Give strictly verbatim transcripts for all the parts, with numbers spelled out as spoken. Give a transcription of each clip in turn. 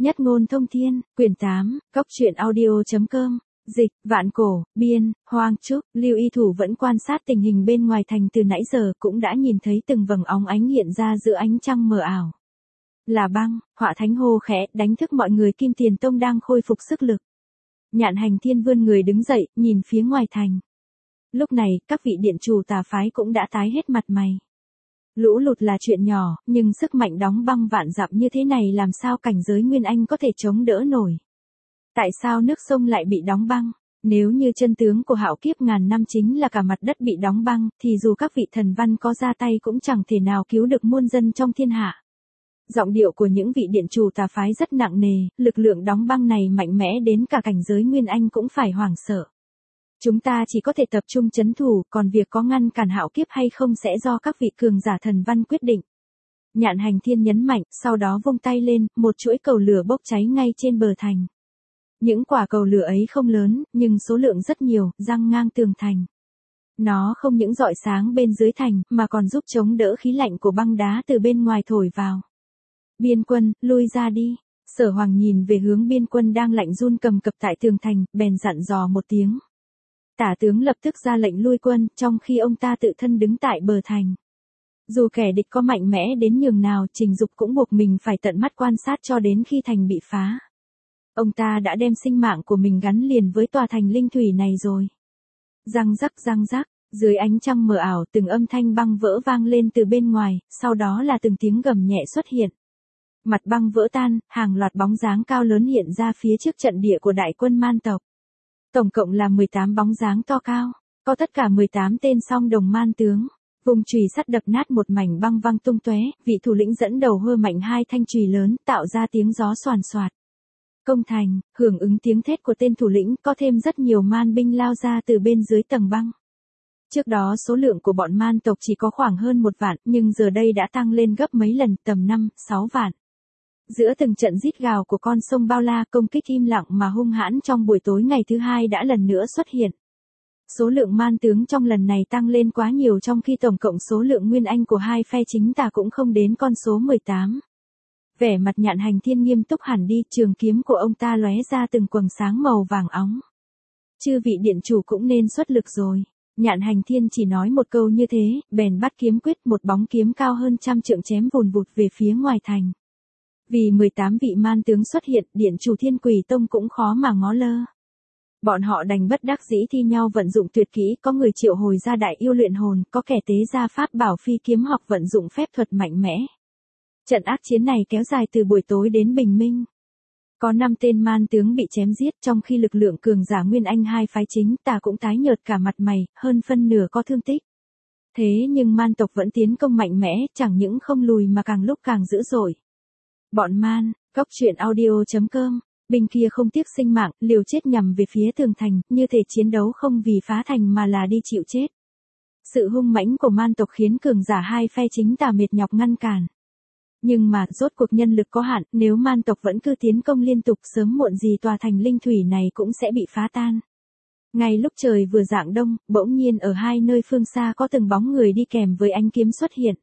Nhất ngôn thông thiên, quyển tám, cốc truyện audio.com, dịch, Vạn Cổ, biên, Hoang Trúc, Lưu Y Thủ vẫn quan sát tình hình bên ngoài thành từ nãy giờ cũng đã nhìn thấy từng vầng óng ánh hiện ra giữa ánh trăng mờ ảo. Là băng, Họa Thánh hô khẽ, đánh thức mọi người. Kim Tiền Tông đang khôi phục sức lực. Nhạn Hành Thiên vươn người đứng dậy, nhìn phía ngoài thành. Lúc này, các vị điện chủ tà phái cũng đã tái hết mặt mày. Lũ lụt là chuyện nhỏ, nhưng sức mạnh đóng băng vạn dặm như thế này làm sao cảnh giới Nguyên Anh có thể chống đỡ nổi. Tại sao nước sông lại bị đóng băng? Nếu như chân tướng của hạo kiếp ngàn năm chính là cả mặt đất bị đóng băng, thì dù các vị thần văn có ra tay cũng chẳng thể nào cứu được muôn dân trong thiên hạ. Giọng điệu của những vị điện chủ tà phái rất nặng nề, lực lượng đóng băng này mạnh mẽ đến cả cảnh giới Nguyên Anh cũng phải hoảng sợ. Chúng ta chỉ có thể tập trung trấn thủ, còn việc có ngăn cản hạo kiếp hay không sẽ do các vị cường giả thần văn quyết định. Nhạn Hành Thiên nhấn mạnh, sau đó vung tay lên, một chuỗi cầu lửa bốc cháy ngay trên bờ thành. Những quả cầu lửa ấy không lớn, nhưng số lượng rất nhiều, giăng ngang tường thành. Nó không những rọi sáng bên dưới thành, mà còn giúp chống đỡ khí lạnh của băng đá từ bên ngoài thổi vào. Biên quân, lui ra đi. Sở Hoàng nhìn về hướng biên quân đang lạnh run cầm cập tại tường thành, bèn dặn dò một tiếng. Tả tướng lập tức ra lệnh lui quân, trong khi ông ta tự thân đứng tại bờ thành. Dù kẻ địch có mạnh mẽ đến nhường nào, Trình Dục cũng buộc mình phải tận mắt quan sát cho đến khi thành bị phá. Ông ta đã đem sinh mạng của mình gắn liền với tòa thành linh thủy này rồi. Răng rắc răng rắc, dưới ánh trăng mờ ảo, từng âm thanh băng vỡ vang lên từ bên ngoài, sau đó là từng tiếng gầm nhẹ xuất hiện. Mặt băng vỡ tan, hàng loạt bóng dáng cao lớn hiện ra phía trước trận địa của đại quân man tộc. Tổng cộng là mười tám bóng dáng to cao, có tất cả mười tám tên song đồng man tướng. Vùng chùy sắt đập nát một mảnh băng văng tung tóe, vị thủ lĩnh dẫn đầu hơ mạnh hai thanh chùy lớn, tạo ra tiếng gió xoàn xoạt. Công thành, hưởng ứng tiếng thét của tên thủ lĩnh, có thêm rất nhiều man binh lao ra từ bên dưới tầng băng. Trước đó số lượng của bọn man tộc chỉ có khoảng hơn một vạn, nhưng giờ đây đã tăng lên gấp mấy lần, tầm năm, sáu vạn. Giữa từng trận rít gào của con sông bao la, công kích im lặng mà hung hãn trong buổi tối ngày thứ hai đã lần nữa xuất hiện. Số lượng man tướng trong lần này tăng lên quá nhiều, trong khi tổng cộng số lượng Nguyên Anh của hai phe chính tà cũng không đến con số mười tám. Vẻ mặt Nhạn Hành Thiên nghiêm túc hẳn đi, trường kiếm của ông ta lóe ra từng quầng sáng màu vàng óng. Chư vị điện chủ cũng nên xuất lực rồi. Nhạn Hành Thiên chỉ nói một câu như thế, bèn bắt kiếm quyết, một bóng kiếm cao hơn trăm trượng chém vùn vụt về phía ngoài thành. Vì mười tám vị man tướng xuất hiện, điện chủ Thiên Quỷ Tông cũng khó mà ngó lơ. Bọn họ đành bất đắc dĩ thi nhau vận dụng tuyệt kỹ, có người triệu hồi ra đại yêu luyện hồn, có kẻ tế ra pháp bảo phi kiếm hoặc vận dụng phép thuật mạnh mẽ. Trận ác chiến này kéo dài từ buổi tối đến bình minh. Có năm tên man tướng bị chém giết, trong khi lực lượng cường giả Nguyên Anh hai phái chính tà cũng tái nhợt cả mặt mày, hơn phân nửa có thương tích. Thế nhưng man tộc vẫn tiến công mạnh mẽ, chẳng những không lùi mà càng lúc càng dữ dội. Bọn man, cốc truyện audio.com, binh kia không tiếc sinh mạng, liều chết nhằm về phía tường thành, như thể chiến đấu không vì phá thành mà là đi chịu chết. Sự hung mãnh của man tộc khiến cường giả hai phe chính tà mệt nhọc ngăn cản. Nhưng mà, rốt cuộc nhân lực có hạn, nếu man tộc vẫn cứ tiến công liên tục, sớm muộn gì tòa thành linh thủy này cũng sẽ bị phá tan. Ngay lúc trời vừa rạng đông, bỗng nhiên ở hai nơi phương xa có từng bóng người đi kèm với ánh kiếm xuất hiện.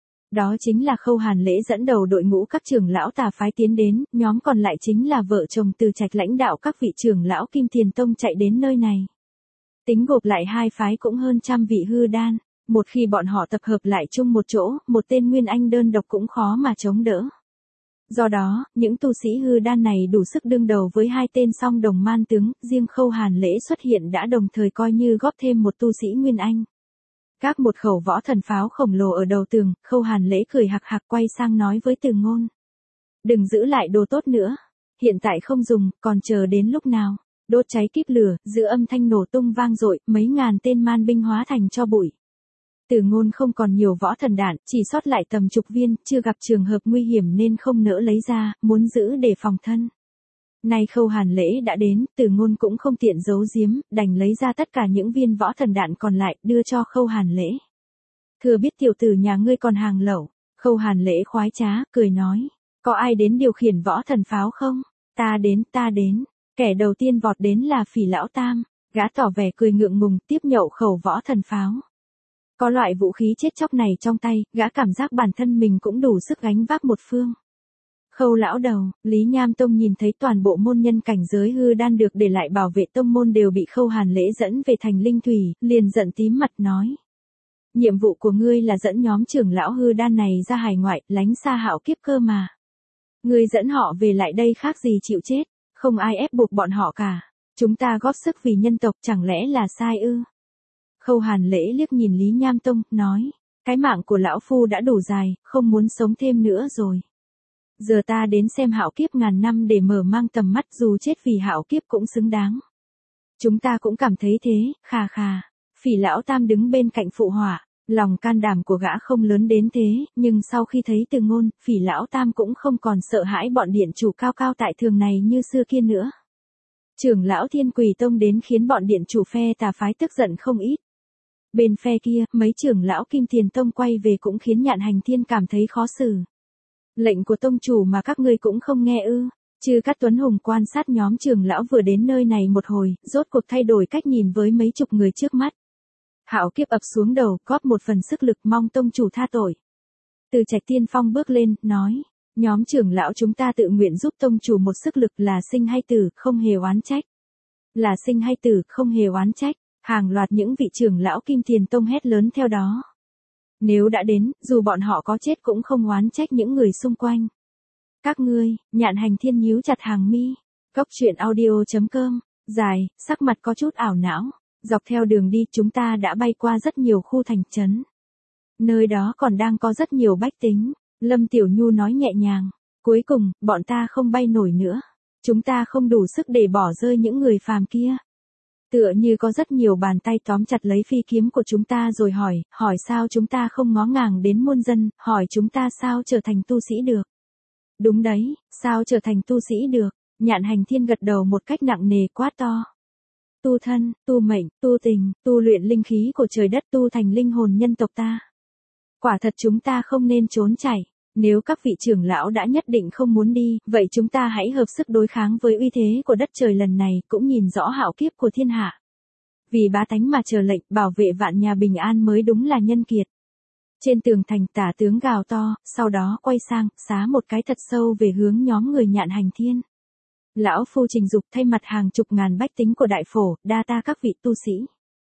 Đó chính là Khâu Hàn Lễ dẫn đầu đội ngũ các trưởng lão tà phái tiến đến, nhóm còn lại chính là vợ chồng Từ Trạch lãnh đạo các vị trưởng lão Kim Tiền Tông chạy đến nơi này. Tính gộp lại hai phái cũng hơn trăm vị hư đan, một khi bọn họ tập hợp lại chung một chỗ, một tên Nguyên Anh đơn độc cũng khó mà chống đỡ. Do đó, những tu sĩ hư đan này đủ sức đương đầu với hai tên song đồng man tướng, riêng Khâu Hàn Lễ xuất hiện đã đồng thời coi như góp thêm một tu sĩ Nguyên Anh. Các một khẩu võ thần pháo khổng lồ ở đầu tường, Khâu Hàn Lễ cười hạc hạc quay sang nói với Từ Ngôn. Đừng giữ lại đồ tốt nữa. Hiện tại không dùng, còn chờ đến lúc nào. Đốt cháy kíp lửa, giữa âm thanh nổ tung vang dội, mấy ngàn tên man binh hóa thành tro bụi. Từ Ngôn không còn nhiều võ thần đạn, chỉ sót lại tầm chục viên, chưa gặp trường hợp nguy hiểm nên không nỡ lấy ra, muốn giữ để phòng thân. Nay Khâu Hàn Lễ đã đến, Từ Ngôn cũng không tiện giấu giếm, đành lấy ra tất cả những viên võ thần đạn còn lại, đưa cho Khâu Hàn Lễ. Thừa biết tiểu tử nhà ngươi còn hàng lẩu. Khâu Hàn Lễ khoái trá, cười nói. Có ai đến điều khiển võ thần pháo không? Ta đến, ta đến. Kẻ đầu tiên vọt đến là Phỉ Lão Tam. Gã tỏ vẻ cười ngượng ngùng, tiếp nhậu khẩu võ thần pháo. Có loại vũ khí chết chóc này trong tay, gã cảm giác bản thân mình cũng đủ sức gánh vác một phương. Khâu lão đầu, Lý Nham Tông nhìn thấy toàn bộ môn nhân cảnh giới hư đan được để lại bảo vệ tông môn đều bị Khâu Hàn Lễ dẫn về thành linh thủy, liền giận tím mặt nói. Nhiệm vụ của ngươi là dẫn nhóm trưởng lão hư đan này ra hải ngoại, lánh xa hạo kiếp cơ mà. Ngươi dẫn họ về lại đây khác gì chịu chết, không ai ép buộc bọn họ cả. Chúng ta góp sức vì nhân tộc chẳng lẽ là sai ư? Khâu Hàn Lễ liếc nhìn Lý Nham Tông, nói. Cái mạng của lão phu đã đủ dài, không muốn sống thêm nữa rồi. Giờ ta đến xem hạo kiếp ngàn năm để mở mang tầm mắt, dù chết vì hạo kiếp cũng xứng đáng. Chúng ta cũng cảm thấy thế, khà khà. Phỉ lão tam đứng bên cạnh phụ họa, lòng can đảm của gã không lớn đến thế, nhưng sau khi thấy Từ Ngôn, Phỉ lão tam cũng không còn sợ hãi bọn điện chủ cao cao tại thường này như xưa kia nữa. Trưởng lão Thiên Quỳ Tông đến khiến bọn điện chủ phe tà phái tức giận không ít. Bên phe kia, mấy trưởng lão Kim Tiền Tông quay về cũng khiến Nhạn Hành Thiên cảm thấy khó xử. Lệnh của tông chủ mà các ngươi cũng không nghe ư? Chư Cát Tuấn Hùng quan sát nhóm trưởng lão vừa đến nơi này một hồi, rốt cuộc thay đổi cách nhìn với mấy chục người trước mắt. Hạo kiếp ập xuống đầu, góp một phần sức lực, mong tông chủ tha tội. Từ Trạch Tiên Phong bước lên, nói, nhóm trưởng lão chúng ta tự nguyện giúp tông chủ một sức lực, là sinh hay tử, không hề oán trách. Là sinh hay tử, không hề oán trách. Hàng loạt những vị trưởng lão Kim Tiền Tông hét lớn theo đó. Nếu đã đến, dù bọn họ có chết cũng không oán trách những người xung quanh. Các ngươi, Nhạn Hành Thiên nhíu chặt hàng mi. Cốc truyện audio chấm com, dài, sắc mặt có chút ảo não. Dọc theo đường đi chúng ta đã bay qua rất nhiều khu thành trấn. Nơi đó còn đang có rất nhiều bách tính. Lâm Tiểu Nhu nói nhẹ nhàng. Cuối cùng, bọn ta không bay nổi nữa. Chúng ta không đủ sức để bỏ rơi những người phàm kia. Tựa như có rất nhiều bàn tay tóm chặt lấy phi kiếm của chúng ta rồi hỏi, hỏi sao chúng ta không ngó ngàng đến muôn dân, hỏi chúng ta sao trở thành tu sĩ được. Đúng đấy, sao trở thành tu sĩ được, Nhạn Hành Thiên gật đầu một cách nặng nề quát to. Tu thân, tu mệnh, tu tình, tu luyện linh khí của trời đất, tu thành linh hồn nhân tộc ta. Quả thật chúng ta không nên trốn chạy, nếu các vị trưởng lão đã nhất định không muốn đi, vậy chúng ta hãy hợp sức đối kháng với uy thế của đất trời lần này, cũng nhìn rõ hạo kiếp của thiên hạ. Vì bá tánh mà chờ lệnh, bảo vệ vạn nhà bình an mới đúng là nhân kiệt. Trên tường thành tả tướng gào to, sau đó quay sang, xá một cái thật sâu về hướng nhóm người Nhạn Hành Thiên. Lão phu trình dục thay mặt hàng chục ngàn bách tính của đại phổ, đa ta các vị tu sĩ.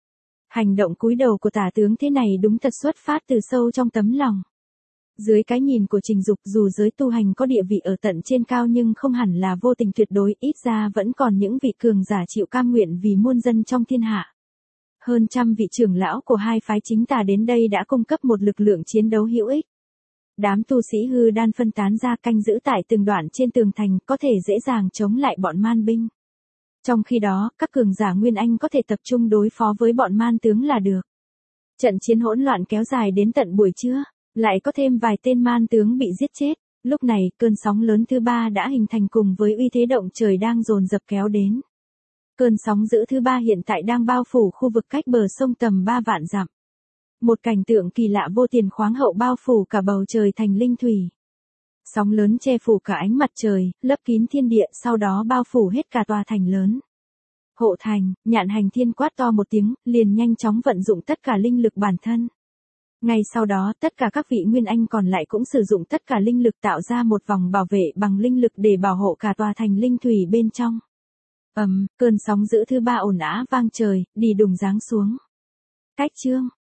Hành động cúi đầu của tả tướng thế này đúng thật xuất phát từ sâu trong tấm lòng. Dưới cái nhìn của Trình Dục, dù giới tu hành có địa vị ở tận trên cao nhưng không hẳn là vô tình tuyệt đối, ít ra vẫn còn những vị cường giả chịu cam nguyện vì muôn dân trong thiên hạ. Hơn trăm vị trưởng lão của hai phái chính tà đến đây đã cung cấp một lực lượng chiến đấu hữu ích. Đám tu sĩ hư đan phân tán ra canh giữ tại từng đoạn trên tường thành, có thể dễ dàng chống lại bọn man binh. Trong khi đó, các cường giả Nguyên Anh có thể tập trung đối phó với bọn man tướng là được. Trận chiến hỗn loạn kéo dài đến tận buổi trưa. Lại có thêm vài tên man tướng bị giết chết. Lúc này, cơn sóng lớn thứ ba đã hình thành cùng với uy thế động trời đang dồn dập kéo đến. Cơn sóng dữ thứ ba hiện tại đang bao phủ khu vực cách bờ sông tầm ba vạn dặm. Một cảnh tượng kỳ lạ vô tiền khoáng hậu bao phủ cả bầu trời thành linh thủy. Sóng lớn che phủ cả ánh mặt trời, lấp kín thiên địa, sau đó bao phủ hết cả tòa thành lớn. Hộ thành, Nhạn Hành Thiên quát to một tiếng, liền nhanh chóng vận dụng tất cả linh lực bản thân. Ngay sau đó, tất cả các vị Nguyên Anh còn lại cũng sử dụng tất cả linh lực tạo ra một vòng bảo vệ bằng linh lực để bảo hộ cả tòa thành linh thủy bên trong. Ầm, um, cơn sóng dữ thứ ba ồn ào vang trời, đi đùng giáng xuống. Cách chương